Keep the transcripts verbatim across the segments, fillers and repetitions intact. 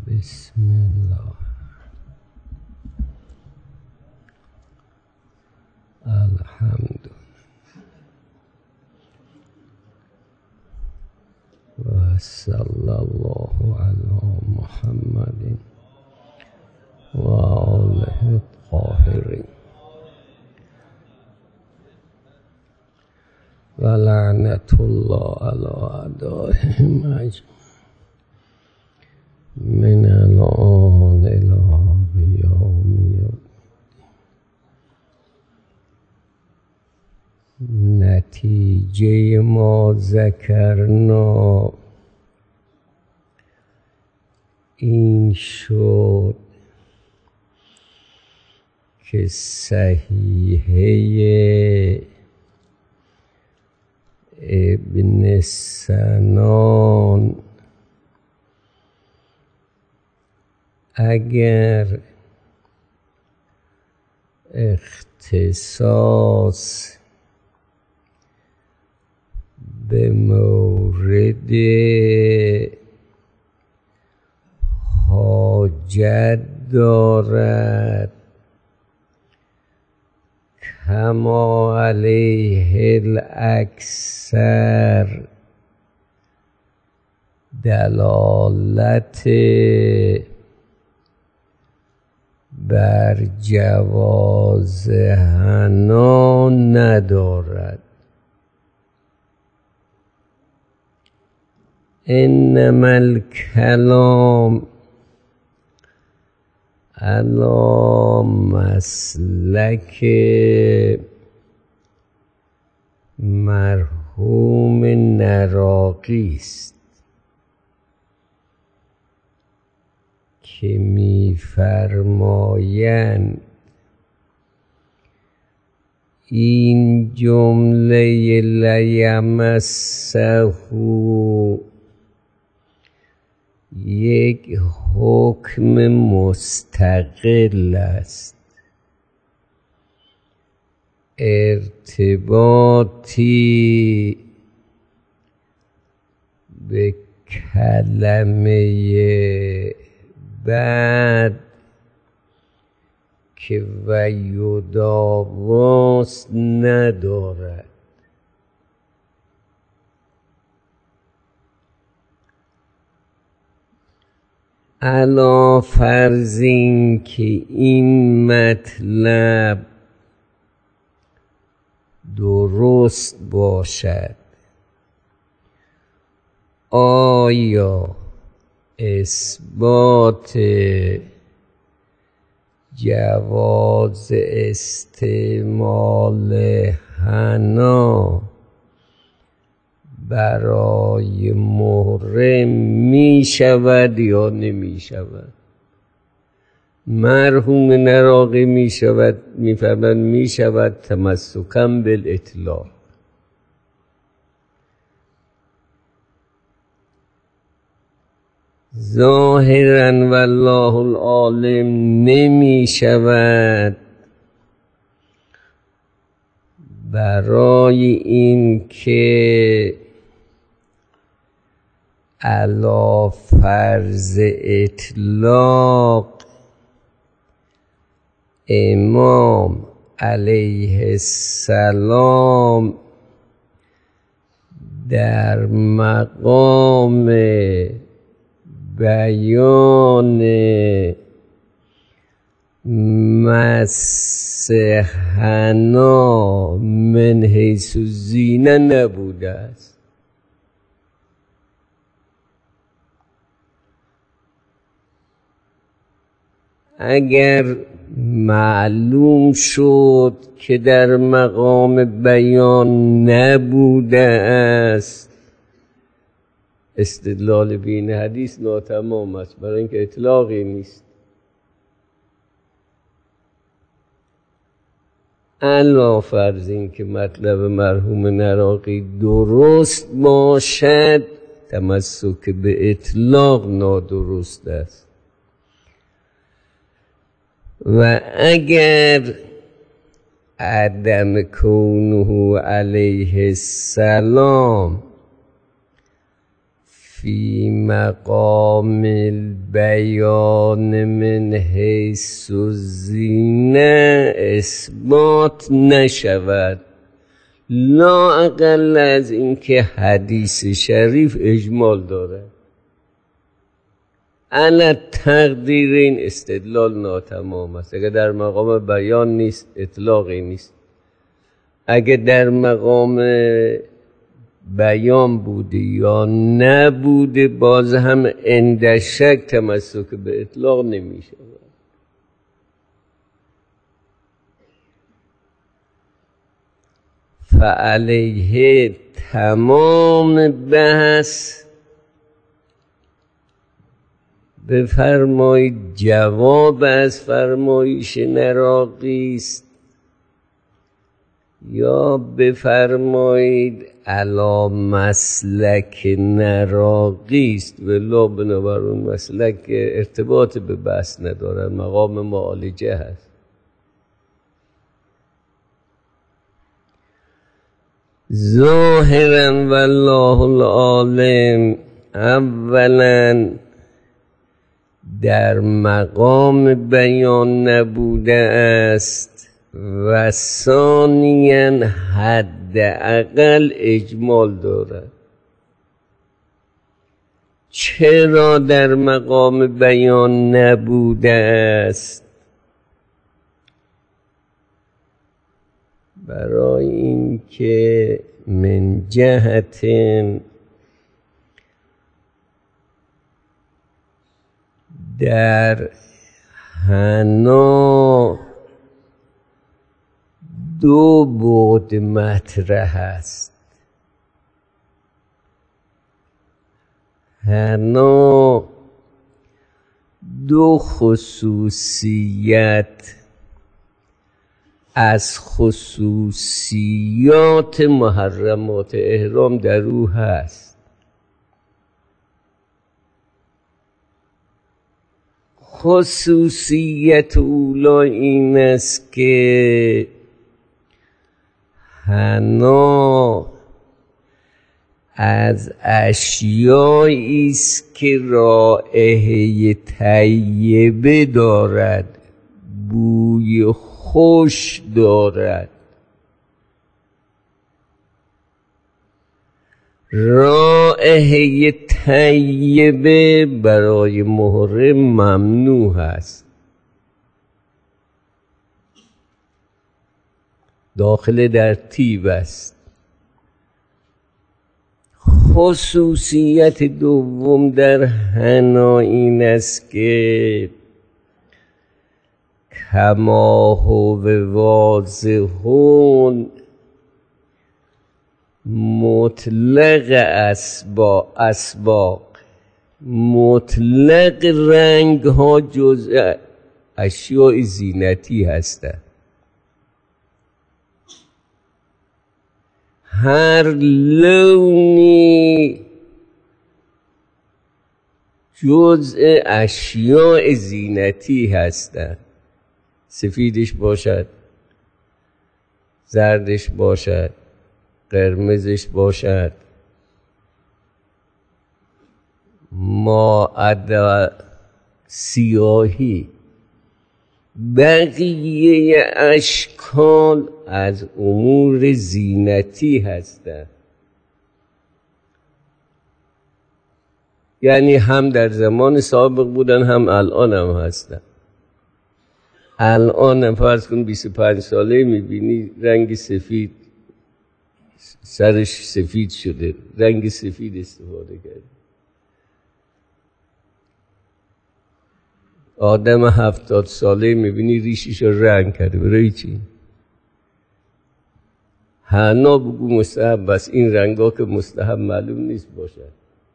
بسم الله الحمد و صلی الله علی محمد و آله الطاهرین و لعنت الله علی اعدائهم اجمعین من الان الی قیام یوم. نتیجه ما ذکرنا این شد که صحیحه ابن سنان اگر اختصاص به مورد حاجت دارد کما علیه الاکثر دلالت بر جواز حنا ندارد. انما الکلام علی مسلک مرحوم نراقی است که می‌فرمایند این جمله لیمسه یک حکم مستقل است، ارتباطی به کلمه بعد که و یداواست ندارد. علی فرض این که این مطلب درست باشد، آیا اثبات جواز استعمال حنا برای محرم می شود یا نمی شود؟ مرحوم نراقی می شود، می فرماید می شود تمسکاً بالاطلاق. ظاهراً والله العالم نمی شود، برای این که علی فرض اطلاق امام علیه السلام در مقام بیان مس حنا من حیث الزینه نبوده است. اگر معلوم شد که در مقام بیان نبوده است، استدلال بین حدیث ناتمام است، برای اینکه اطلاقی نیست. علی فرض این که مطلب مرحوم نراقی درست باشد، تمسک به اطلاق نادرست است. و اگر عدم کونه علیه السلام فی مقام بیان من حیث الزینه اثبات نشود، لا اقل از این که حدیث شریف اجمال داره. علی تقدیر این استدلال ناتمام است. اگر در مقام بیان نیست اطلاقی نیست. اگر در مقام بیان بوده یا نبوده باز هم عند شک تمسک به اطلاق نمی شود. فعلیه تمام بحث بفرمایید جواب از فرمایش نراقی است یا بفرمایید علا مسلک نراقی است، ولی بنابراین مسلک ارتباط به بحث ندارد، مقام معالجه هست. ظاهرا والله العالم اولا در مقام بیان نبوده است و ثانیا حداقل اجمال دارد. چرا در مقام بیان نبوده است؟ برای اینکه من جهت در حنا دو بعد مطرح است. حنا دو خصوصیت از خصوصیات محرمات احرام در او هست. خصوصیت اولا این است که حنا از اشیایی است که رائحه طیبه دارد، بوی خوش دارد. رائحه طیبه برای محرم ممنوع است. داخل در طیب است. خصوصیت دوم در حنا این است که کما هو واضحون مطلق اسباق اسباق مطلق رنگ ها جزء اشیاء زینتی هستند. هر لونی جزء اشیاء زینتی هستند. سفیدش باشد، زردش باشد، قرمزش باشد، ما عدا سیاهی، بقیه اشکال از امور زینتی هستند. یعنی هم در زمان سابق بودن هم الان هم هستن. الان فرض کن بیست و پنج ساله میبینی رنگ سفید، سرش سفید شده، رنگ سفید استفاده کرد. آدم هفتاد ساله میبینی ریشش رو رنگ کرده. برای چی؟ حنا بگو مستحب بس، این رنگا که مستحب معلوم نیست باشد.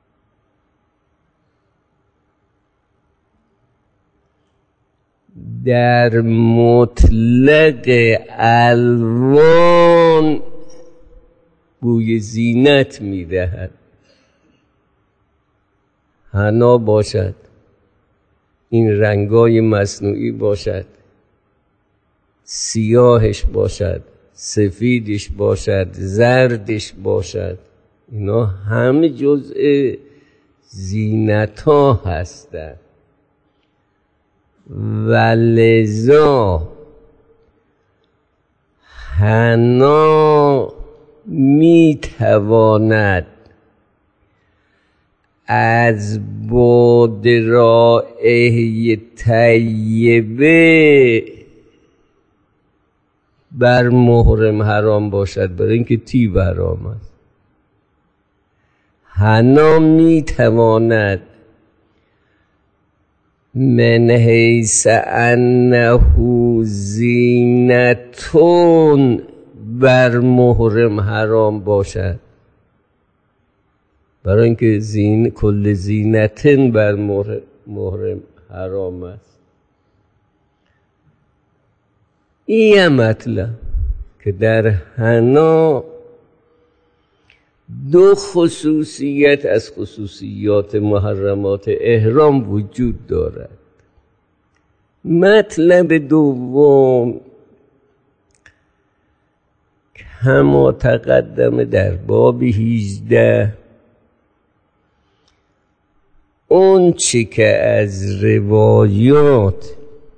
در مطلق الوان بوی زینت میدهد. حنا باشد، این رنگای مصنوعی باشد، سیاهش باشد، سفیدش باشد، زردش باشد، اینا همه جزء زینت ها هستند. و لذا حنا می تواند از بعد رائحه طیبه بر محرم حرام باشد، برای اینکه طیب حرام است. حنا می تواند من حیث انه زینتون بر محرم حرام باشد، برای اینکه زین کل زینتن بر محرم حرام است. این مطلب که در حنا دو خصوصیت از خصوصیات محرمات احرام وجود دارد. مطلب دوم کما تقدم در باب هجده، اون چی که از روایات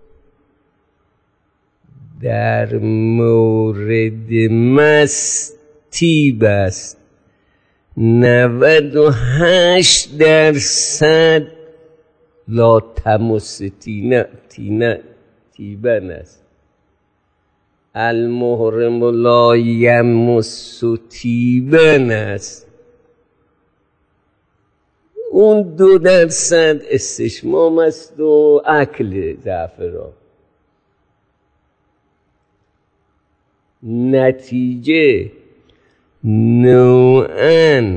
در مورد مس طیب است، نود و هشت درصد لا تمس تینه تینه طیبن است. المحرم لا یمس طیبن است. اون دو درصد استشمام است و اکل زعفران. نتیجه نوعاً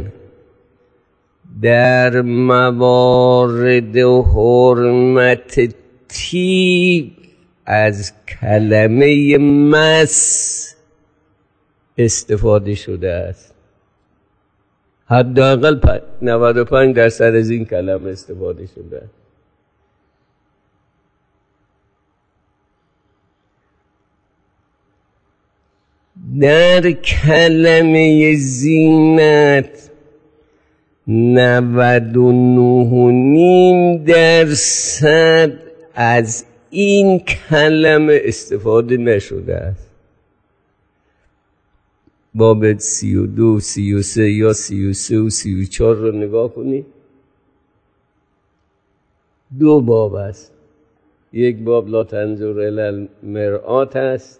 در موارد حرمت طیب از کلمه مس استفاده شده است. حداقل نود و پنج درصد از این کلمه استفاده شده است. در کلمه زینت نود و نه و نیم درصد از این کلمه استفاده نشده است. باب سی و دو، سی و سه یا سی و سه و سی و چار رو نگاه کنید. دو باب است. یک باب لا تنظر الی المرآت است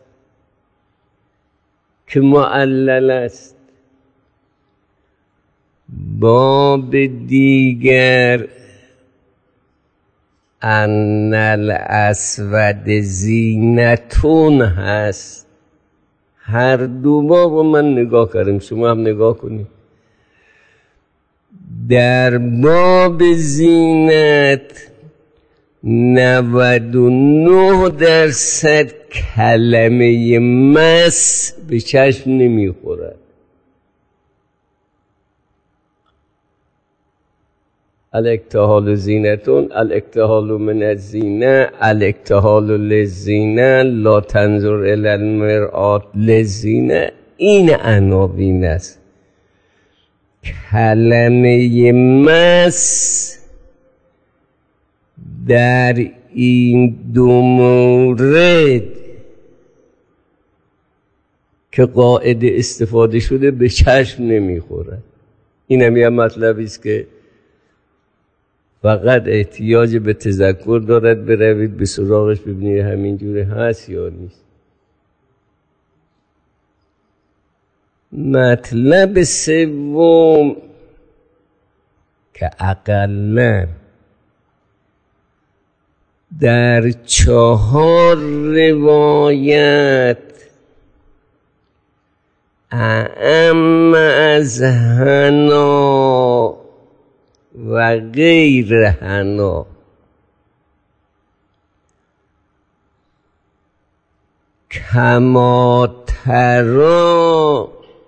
که معلل است. باب دیگر ان الاسود زینتون هست. هر دو باب من نگاه کردم، شما هم نگاه کنید. در باب زینت نود و نه درصد کلمه مس به چشم نمیخورد. الاکتحال زینتون، الاکتحال من الزینه، الاکتحال للزینه، لا تنظر الی المرآت للزینه. این عناوین است. کلمه مس در این دو مورد که قاعده استفاده شده به چشم نمیخوره. این هم یه مطلبی است که فقط احتیاج به تذکر دارد، بروید به سراغش ببینید همینجوری هست یا نیست. مطلب سوم که اقلن در چهار روایت اعم از حنا و غیر حنا کما ترا،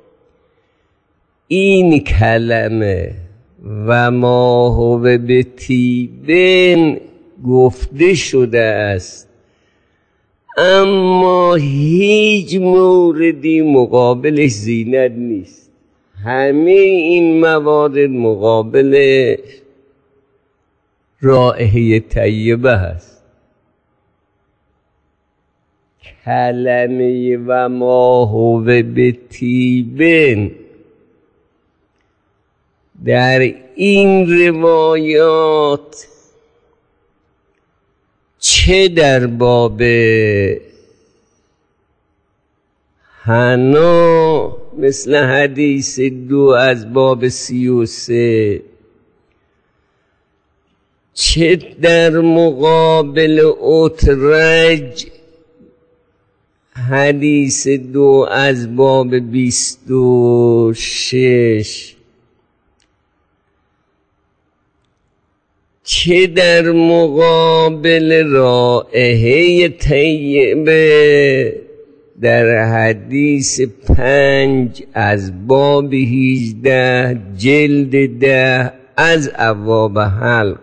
این کلمه و ما هو به طیبن گفته شده است، اما هیچ موردی مقابلش زینت نیست. همه این موارد مقابل رائحه طیبه هست. کلمه و ما هو بطیب در این روایات چه در باب حنا مثل حدیث دو از باب سی و سه، چه در مقابل اترج حدیث دو از باب بیست و شش، چه در مقابل رائحه طیبه در حدیث پنج از باب هیجده جلد ده از ابواب حلق،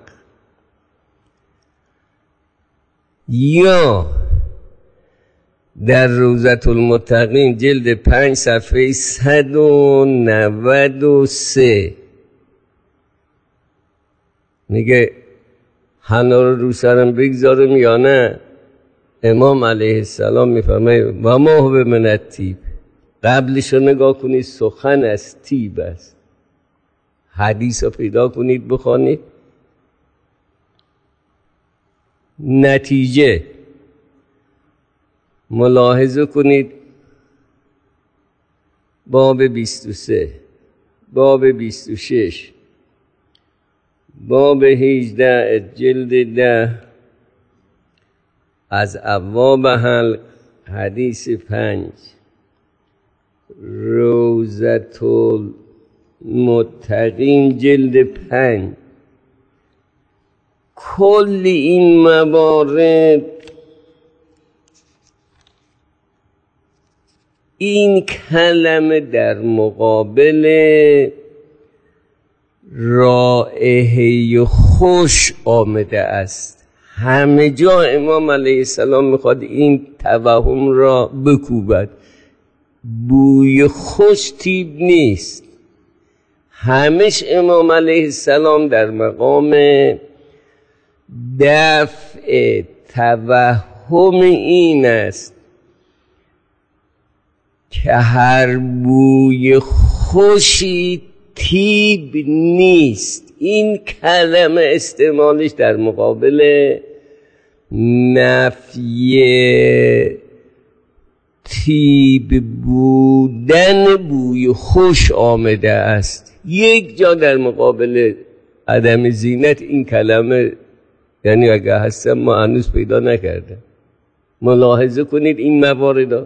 یا در روضة المتقین جلد پنج صفحه صد و نود و سه میگه حنا رو رو سرم بگذارم یا نه؟ امام علیه السلام میفرماید و ما هو من الطیب. قبلش رو نگاه کنید، سخن از طیب است. حدیث رو پیدا کنید بخوانید. نتیجه ملاحظه کنید، باب بیست و سه، باب بیست و شش، باب هیجده جلد ده از ابواب حلق حدیث پنج، روضة المتقین جلد پنج، کل این موارد این کلمه در مقابل رائحه خوش آمده است. همه جا امام علیه السلام میخواد این توهم را بکوبد. بوی خوش طیب نیست. همش امام علیه السلام در مقام دفع توهم این است که هر بوی خوشی طیب نیست. این کلمه استعمالش در مقابل نفی طیب بودن بوی خوش آمده است. یک جا در مقابل عدم زینت این کلمه، یعنی اگه هستم ما هنوز پیدا نکردم. ملاحظه کنید این موارد.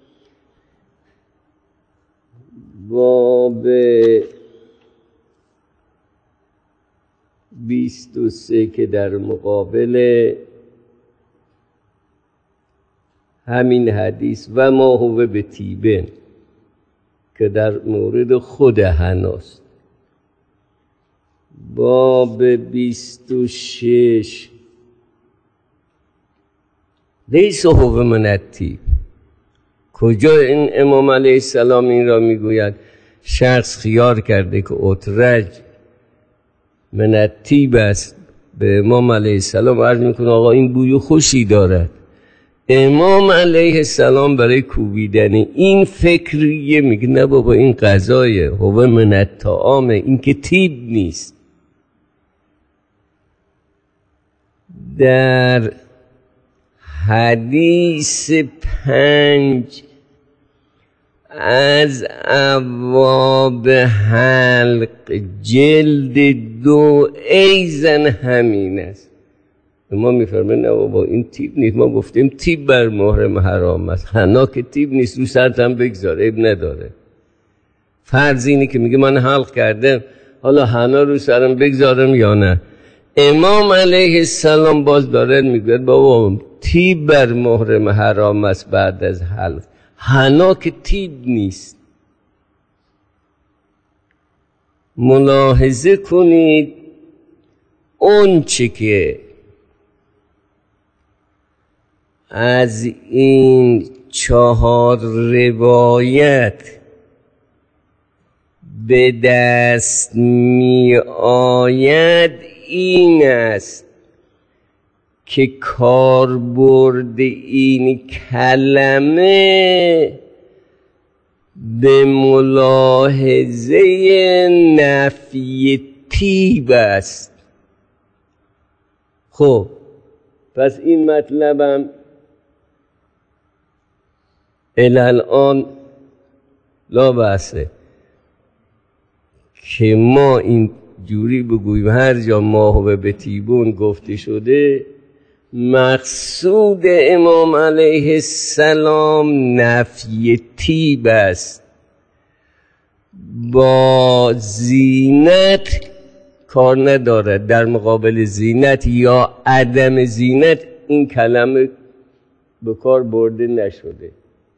باب بیست و سه که در مقابل همین حدیث و ما هو بطیب که در مورد خود حناست. باب بیست و شش لیس هو من الطیب. کجا این امام علیه السلام این را میگوید؟ شخص خیال کرده که اترج من الطیب است، به امام علیه السلام عرض میکنه آقا این بوی خوشی دارد. امام علیه السلام برای کوبیدن این فکریه میگه نه بابا این غذایه، هو من الطعام، این که طیب نیست. در حدیث پنج از ابواب حلق جلد دو ایزن همین است. ما میفرماییم نه بابا این طیب نیست، ما گفتیم طیب بر محرم حرام است. حنا که طیب نیست، رو سرت هم بگذاره، عیب نداره. فرض اینه که میگه من حلق کردم، حالا حنا رو سرم بگذارم یا نه. امام علیه السلام باز داره میگه بابا طیب بر محرم حرام است بعد از حلق. حنا که طیب نیست. ملاحظه کنید اون چه که از این چهار روایت به دست می آید این است که کاربرد این کلمه به ملاحظه نفی طیب است. خب پس این مطلبم الان لا بحثه که ما این جوری بگوییم هر جا ماهو به تیبون گفته شده مقصود امام علیه السلام نفی طیب است. با زینت کار ندارد. در مقابل زینت یا عدم زینت این کلمه به کار برده نشده.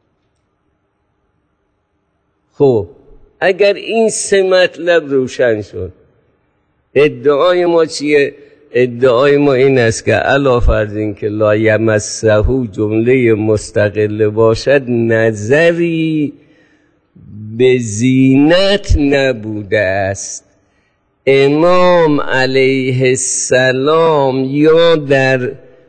خب اگر این سه مطلب روشن شد، ادعای ما چیه؟ ادعای ما این است که علاوه بر این که لا یمسه جمله مستقل باشد، نظری به زینت نبوده است. امام علیه السلام یا در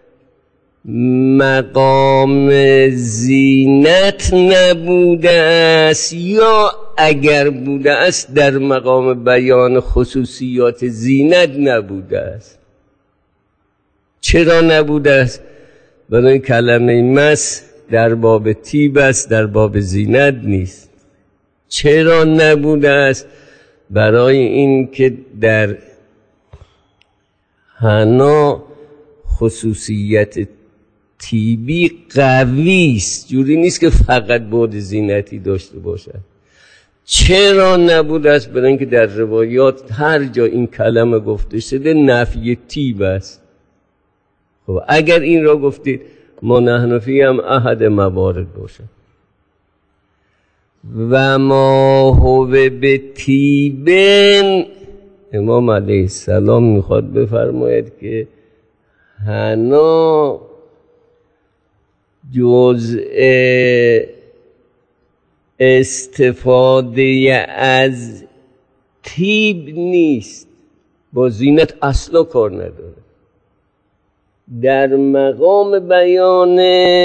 مقام زینت نبوده است یا اگر بوده است در مقام بیان خصوصیات زینت نبوده است. چرا نبوده است؟ برای کلمه مس در باب طیب است، در باب زینت نیست. چرا نبوده است؟ برای این که در حنا خصوصیت طیبی قوی است، جوری نیست که فقط بعد زینتی داشته باشد. چرا نبوده است؟ برای اینکه در روایات هر جا این کلمه گفته شده نفی طیب است. خب اگر این را گفتید ما نحن فی هم احد موارد باشد. و ما هو به طیبن، امام علیه السلام میخواد بفرماید که حنا جزء استفاده از طیب نیست، با زینت اصلا کار نداره. در مقام بیان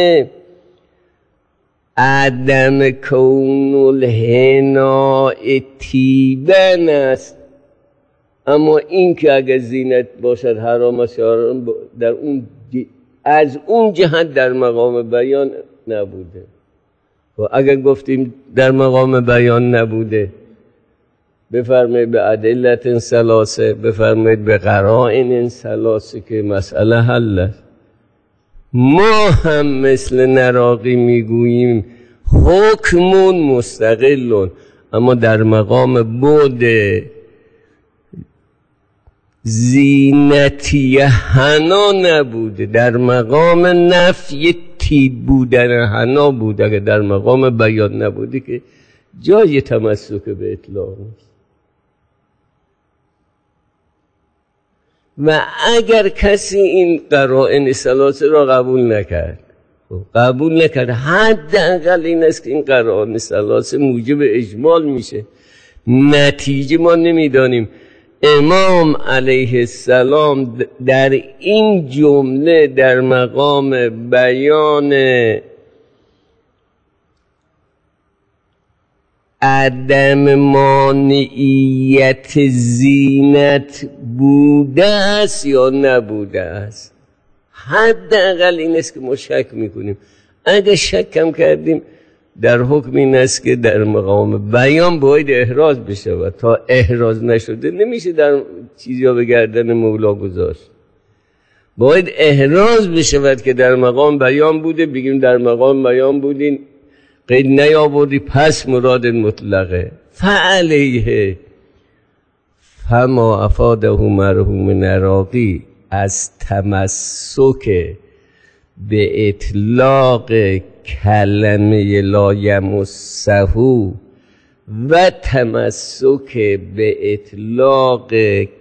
عدم کون الحنا طیبن است، اما این که اگر زینت باشد حرام است در اون از اون جهت در مقام بیان نبوده. و اگر گفتیم در مقام بیان نبوده، بفرمایید به ادلت ثلاثه، بفرمایید به قرائن ثلاثه که مسئله حل است. ما هم مثل نراقی میگوییم حکمون مستقلون، اما در مقام بعد زینتی حنا نبوده، در مقام نفی طیب بودن حنا بوده. اگر در مقام بیان نبوده که جای تمسک به اطلاق نیست. و اگر کسی این قرائن ثلاثه را قبول نکرد قبول نکرد حداقل این است که این قرائن ثلاثه موجب اجمال میشه. نتیجه ما نمیدانیم. امام علیه السلام در این جمله در مقام بیان عدم مانعیت زینت بوده است یا نبوده است. حداقل این است که ما شک میکنیم. اگه شک کم کردیم در حکم این است که در مقام بیان باید احراز بشه و تا احراز نشده نمیشه در چیزی ها به گردن مولا گذاشت. باید احراز بشه که در مقام بیان بوده، بگیم در مقام بیان بودین قید نیاوردی پس مراد مطلقه. فعلیه فما افاده مرحوم نراقی از تمسک به اطلاق کلمه لا یمسه و تمسک به اطلاق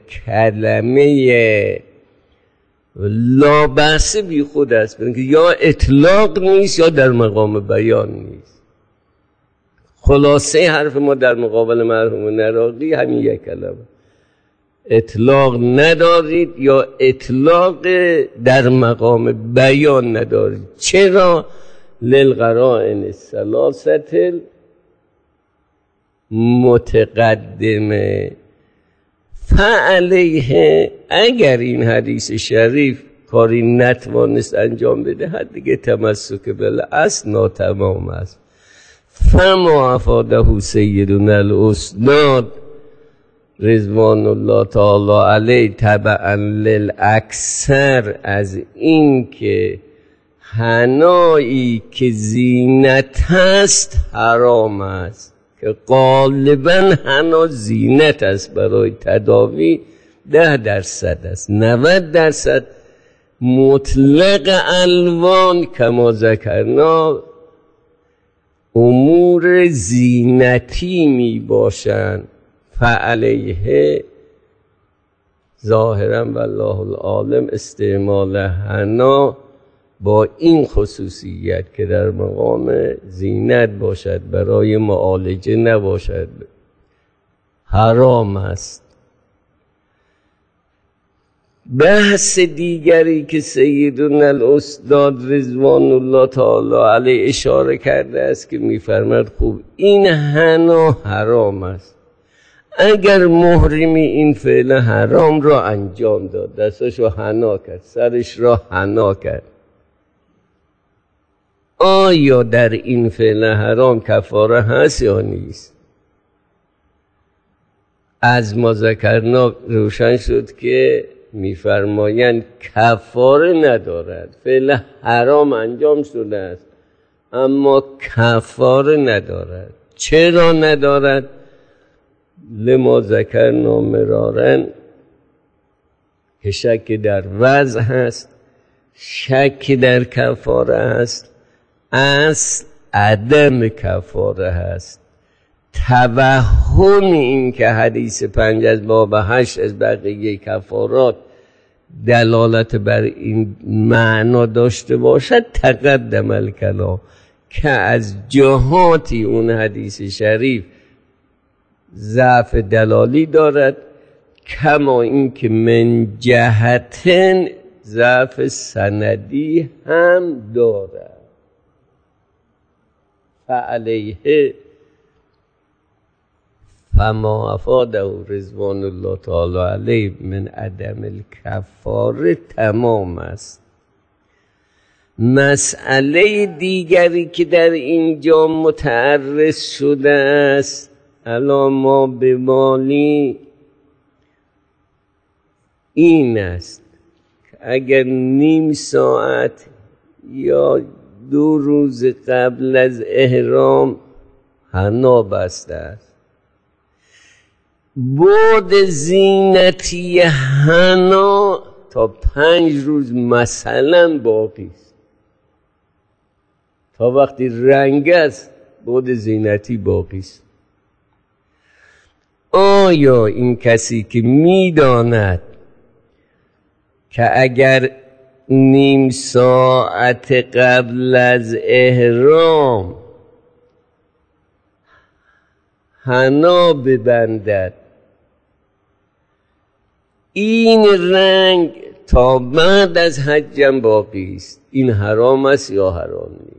کلمه لا بأس بی خود است، بلکه یا اطلاق نیست یا در مقام بیان نیست. خلاصه حرف ما در مقابل مرحوم نراقی همین یک کلمه اطلاق ندارید یا اطلاق در مقام بیان ندارید. چرا؟ للقرائن الثلاثه متقدمه. فعلیه اگر این حدیث شریف کاری نتوانست انجام بدهد دیگه تمسک بالاصل ناتمام است. فما افاده سیدنا الاستاد رضوان الله تعالی علیه تبعا للاکثر از این که حنایی که زینت است حرام است، که غالبا حنا زینت است برای تداوی، ده درصد است. نود درصد مطلق الوان کما ذکرنا امور زینتی می باشند. فعلیه ظاهرا والله العالم استعمال حنا با این خصوصیت که در مقام زینت باشد، برای معالجه نباشد، حرام است. بحث دیگری که سیدنا الاستاد رضوان الله تعالی علیه اشاره کرده است که می‌فرماید خوب این حنا حرام است. اگر محرمی این فعل حرام را انجام داد، دستش را حنا کرد، سرش را حنا کرد، آیا در این فعل حرام کفاره هست یا نیست؟ از ما ذکرنا روشن شد که میفرمایند کفاره ندارد. فعل حرام انجام شده است اما کفاره ندارد. چرا ندارد؟ لما ذکرنا مرارن که شک در وضع هست، شک در کفاره هست، اصل عدم کفاره هست. توهم این که حدیث پنج از باب هشت از بقیه کفارات دلالت بر این معنا داشته باشد تقدم الکلام، که از جهاتی اون حدیث شریف ضعف دلالی دارد، کما این که من جهتن ضعف سندی هم دارد. فعلیه فما افاده رضوان الله تعالی علیه من عدم الکفاره تمام است. مسئله دیگری که در اینجا متعرض شده است الا ما به مالی این است که اگر نیم ساعت یا دو روز قبل از احرام حنا بسته است، بعد زینتی حنا تا پنج روز مثلا باقی است، تا وقتی رنگ است بعد زینتی باقی است. آیا این کسی که میداند که اگر نیم ساعت قبل از احرام حنا ببندد این رنگ تا بعد از حجم باقی است، این حرام است یا حرام نیست؟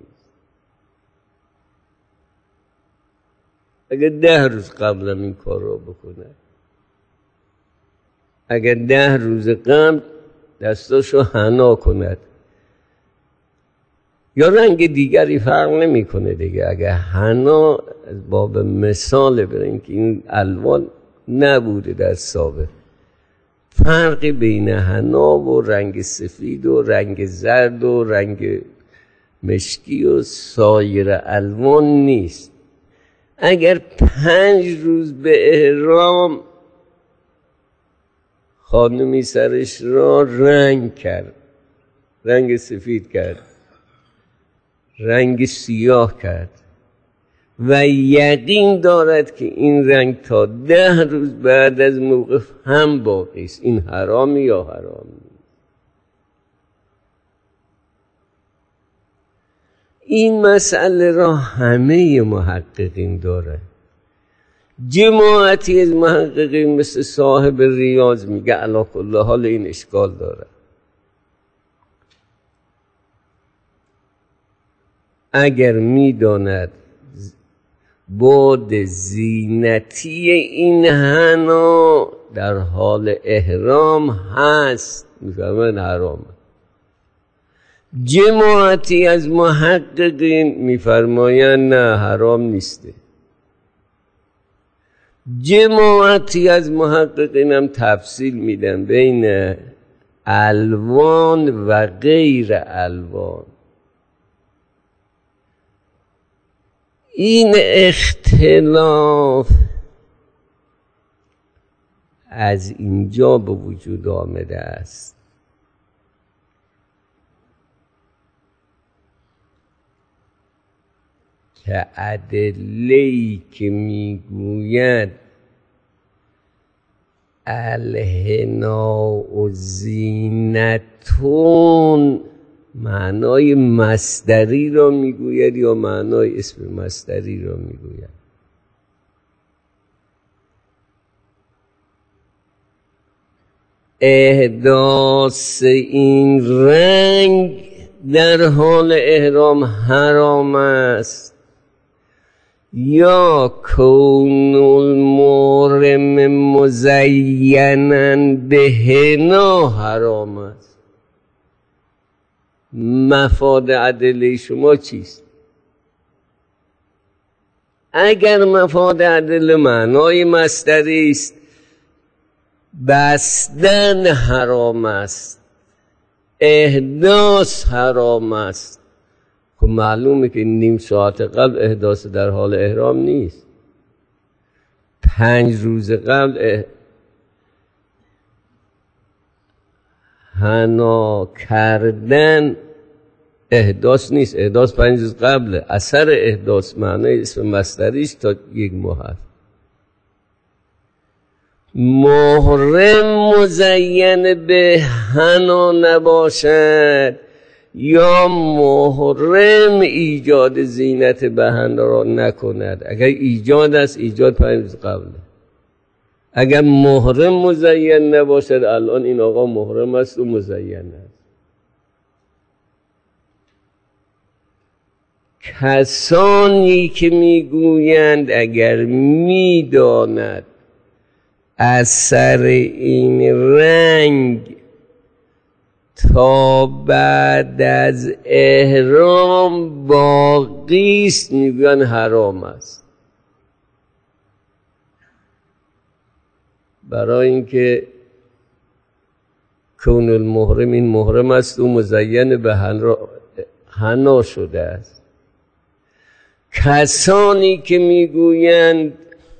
اگر ده روز قبل این کار را بکنه، اگر ده روز قبل دستاشو حنا کند یا رنگ دیگری فرق نمی کنه دیگه، اگر حنا از باب مثال برین که این الوان نبوده در سابق، فرق بین حنا و رنگ سفید و رنگ زرد و رنگ مشکی و سایر الوان نیست. اگر پنج روز به احرام خانمی سرش را رنگ کرد، رنگ سفید کرد، رنگ سیاه کرد و یقین دارد که این رنگ تا ده روز بعد از موقف هم باقی است، این حرامی یا حرامی؟ این مسئله را همه محققین داره. جماعتی از محققین مثل صاحب ریاض میگه علی کل حال این اشکال داره. اگر میداند بعد زینتی این حنا در حال احرام هست میفهمن حرامه. جماعتی از محققین میفرمایند نه حرام نیسته. جماعتی از محققین هم تفصیل میدن بین الوان و غیر الوان. این اختلاف از اینجا به وجود آمده است که ادله‌ای که میگوید الحنا و زینتون معنای مصدری را میگوید یا معنای اسم مصدری را میگوید. احداث این رنگ در حال احرام حرام است یا کون المحرم مزینا به حنا حرام است. مفاد ادله شما چیست؟ اگر مفاد ادله معنای مصدری است بستن حرام است، احداث حرام است. خب معلومه که نیم ساعت قبل احداث در حال احرام نیست. پنج روز قبل اه... حنا کردن احداث نیست. احداث پنج روز قبل. اثر احداث معنای اسم مصدریش تا یک ماه هست. محرم مزین به حنا نباشد یا محرم ایجاد زینت به حنا را نکند. اگر ایجاد است ایجاد پنج روز قبله. اگر محرم مزین نباشد الان این آقا محرم است و مزین است. کسانی که میگویند اگر میداند اثر این رنگ تا بعد از احرام باقی است میگن حرام است. برای اینکه کون المحرم این محرم است و مزین به حنا شده است. کسانی که میگویند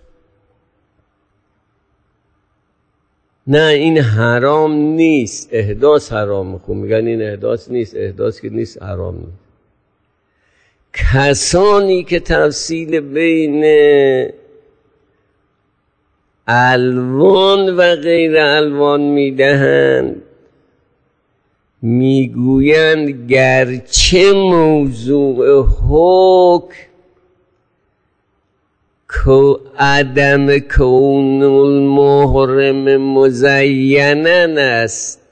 نه این حرام نیست احداث حرام، خب میگن این احداث نیست، احداث که نیست حرام نیست. کسانی که تفصیل بین الوان و غیر الوان میدهند میگویند گرچه موضوع حکم که عدم کون المحرم مزینا است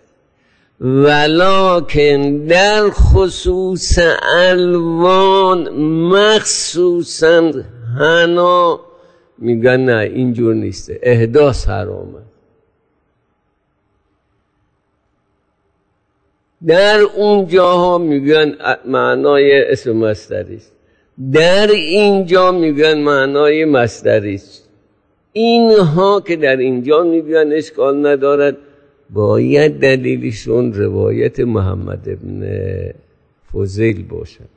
ولکن در خصوص الوان مخصوصا حنا میگن نه اینجور نیسته، احداث حرامه. در اون جاها میگن معنای اسم مصدری است، در اینجا میگن معنای مصدری است. اینها که در اینجا میگن اشکال ندارد، باید دلیلشون روایت محمد ابن فضیل باشد.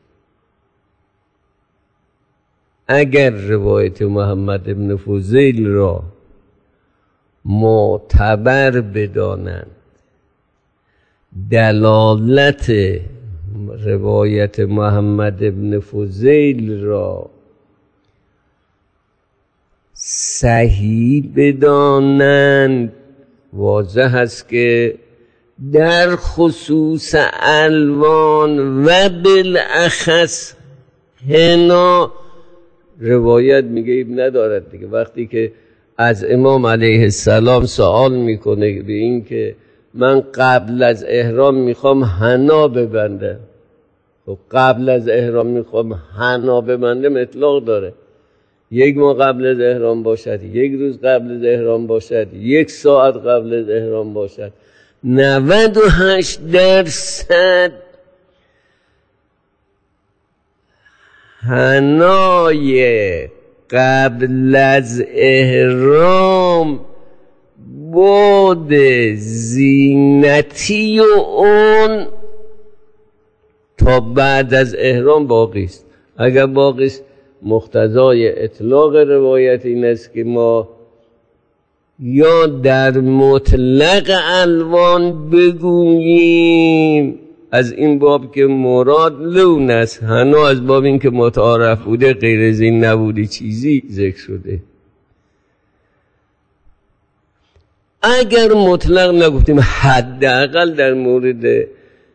اگر روایت محمد ابن فضیل را معتبر بدانند، دلالت روایت محمد ابن فضیل را صحیح بدانند، واضح است که در خصوص الوان و بالاخص حنا روایت میگه ایب ندارد دیگه. وقتی که از امام علیه السلام سوال میکنه به این که من قبل از احرام میخوام حنا ببندم، خب قبل از احرام میخوام حنا ببندم اطلاق داره، یک ماه قبل از احرام باشد، یک روز قبل از احرام باشد، یک ساعت قبل از احرام باشد، نود و هشت درصد حنای قبل از احرام بعد زینتی و اون تا بعد از احرام باقی است. اگر باقی است مقتضای اطلاق روایت این است که ما یا در مطلق الوان بگوییم از این باب که مراد لون است، حنا از باب این که متعارف بوده غیر زین نبوده چیزی ذکر شده. اگر مطلق نگفتیم حداقل در مورد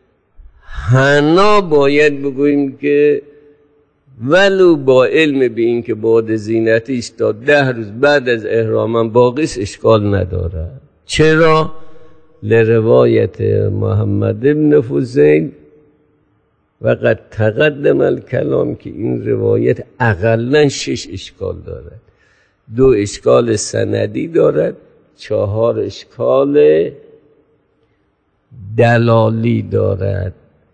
حنا باید بگوییم که ولو با علم به این که بعد زینتیش تا ده روز بعد از احرامم باقیش اشکال نداره. چرا؟ لروایت محمد بن فضیل وقد تقدم الکلام که این روایت اقلا شش اشکال دارد. دو اشکال سندی دارد، چهار اشکال دلالی دارد.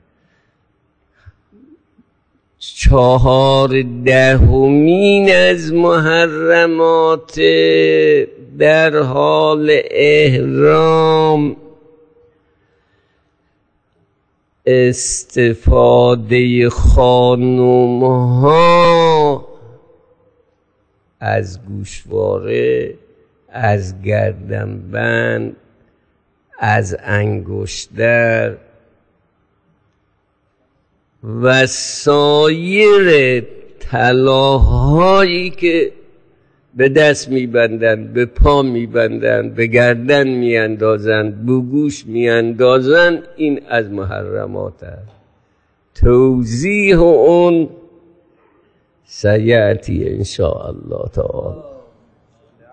چهار دهمین از محرمات در حال احرام استفاده خانومها از گوشواره، از گردنبند، از انگشتر و سایر طلاهایی که به دست میبندند، به پا میبندند، به گردن میاندازند، به گوش میاندازند، این از محرمات است. توضیح اون سیأتی ان شاء الله تعالی.